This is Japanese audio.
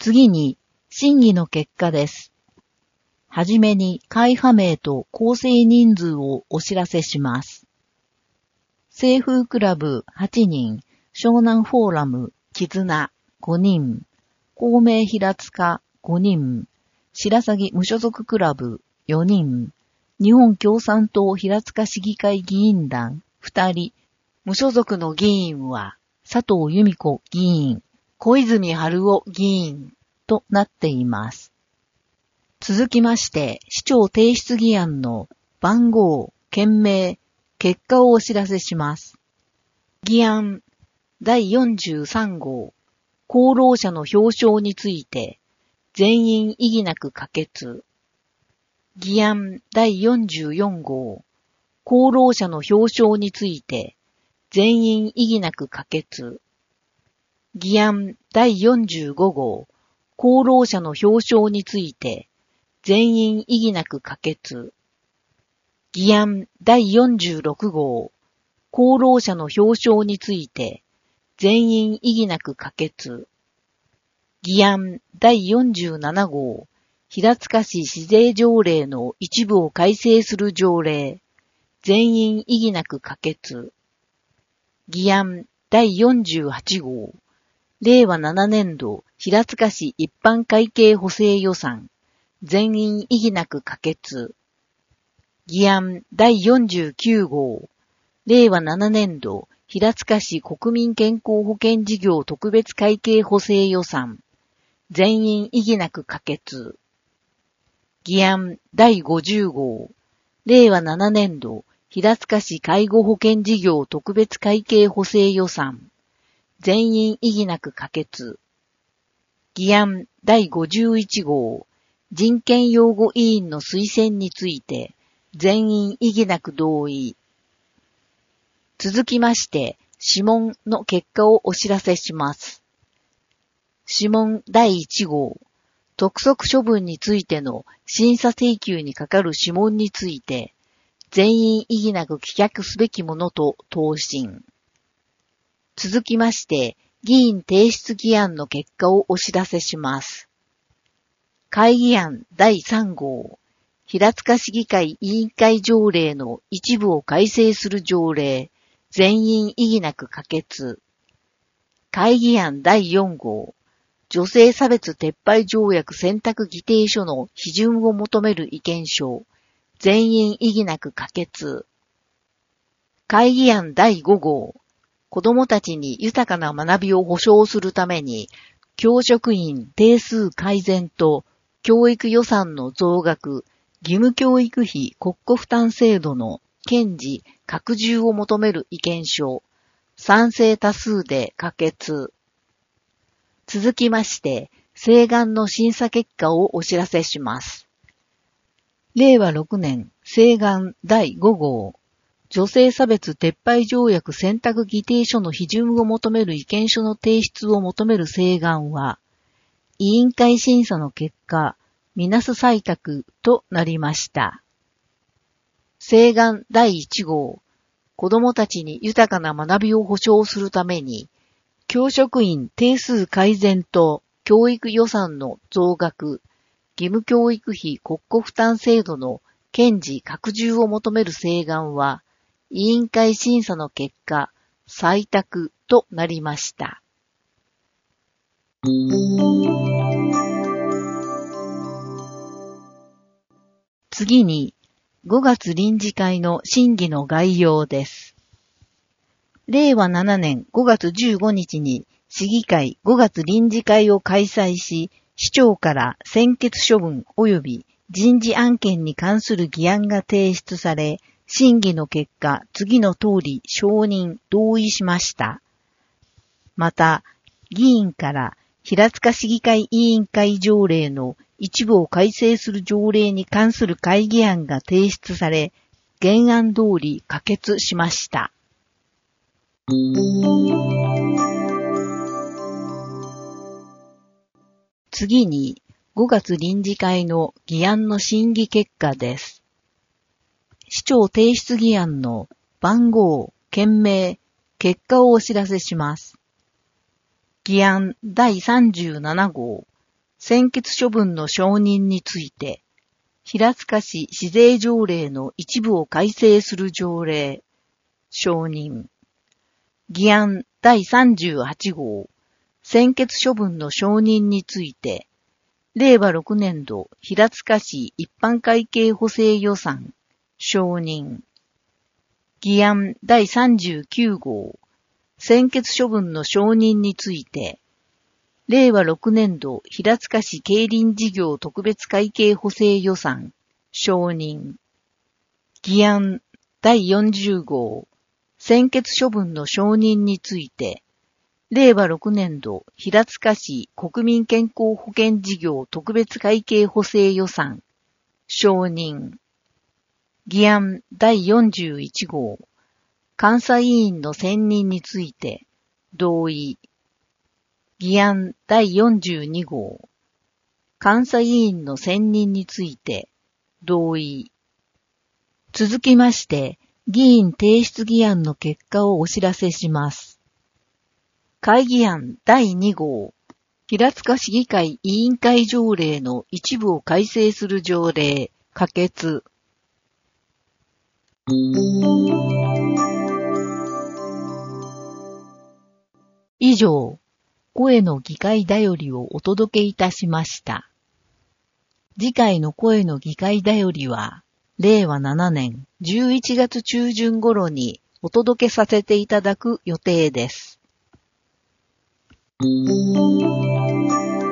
次に、審議の結果です。はじめに会派名と構成人数をお知らせします。清風クラブ8人、湘南フォーラム、絆5人、公明平塚5人、白鷺無所属クラブ4人、日本共産党平塚市議会議員団2人、無所属の議員は佐藤由美子議員、小泉春夫議員となっています。続きまして、市長提出議案の番号、件名、結果をお知らせします。議案第43号、功労者の表彰について、全員異議なく可決。議案第44号、功労者の表彰について、全員異議なく可決。議案第45号、功労者の表彰について、全員異議なく可決。議案第46号、功労者の表彰について、全員異議なく可決。議案第47号、平塚市市税条例の一部を改正する条例、全員異議なく可決。議案第48号、令和7年度平塚市一般会計補正予算、全員異議なく可決。議案第49号、令和7年度平塚市国民健康保険事業特別会計補正予算、全員異議なく可決。議案第50号、令和7年度平塚市介護保険事業特別会計補正予算、全員異議なく可決。議案第51号、人権擁護委員の推薦について、全員異議なく同意。続きまして、諮問の結果をお知らせします。諮問第1号、督促処分についての審査請求にかかる諮問について、全員異議なく棄却すべきものと答申。続きまして、議員提出議案の結果をお知らせします。会議案第3号、平塚市議会委員会条例の一部を改正する条例、全員異議なく可決。会議案第4号、女性差別撤廃条約選択議定書の批准を求める意見書、全員異議なく可決。会議案第5号、子どもたちに豊かな学びを保障するために、教職員定数改善と教育予算の増額、義務教育費国庫負担制度の堅持、拡充を求める意見書、賛成多数で可決。続きまして、請願の審査結果をお知らせします。令和6年請願第5号、女性差別撤廃条約選択議定書の批准を求める意見書の提出を求める請願は、委員会審査の結果、みなす採択となりました。請願第1号、子どもたちに豊かな学びを保障するために、教職員定数改善と教育予算の増額、義務教育費国庫負担制度の堅持拡充を求める請願は、委員会審査の結果、採択となりました。次に、5月臨時会の審議の概要です。令和7年5月15日に市議会5月臨時会を開催し、市長から専決処分及び人事案件に関する議案が提出され、審議の結果、次の通り承認、同意しました。また、議員から平塚市議会委員会条例の一部を改正する条例に関する会議案が提出され、原案通り可決しました。次に、5月臨時会の議案の審議結果です。市長提出議案の番号、件名、結果をお知らせします。議案第37号、 専決処分の承認について、平塚市市税条例の一部を改正する条例、承認。議案第38号、専決処分の承認について、令和6年度平塚市一般会計補正予算、承認。議案第39号、専決処分の承認について、令和6年度平塚市競輪事業特別会計補正予算、承認。議案第40号、専決処分の承認について、令和6年度平塚市国民健康保険事業特別会計補正予算、承認。議案第41号、監査委員の選任について、同意。議案第42号、監査委員の選任について、同意。続きまして、議員提出議案の結果をお知らせします。会議案第2号、平塚市議会委員会条例の一部を改正する条例、可決。以上、声の議会だよりをお届けいたしました。次回の声の議会だよりは、令和7年11月中旬頃にお届けさせていただく予定です。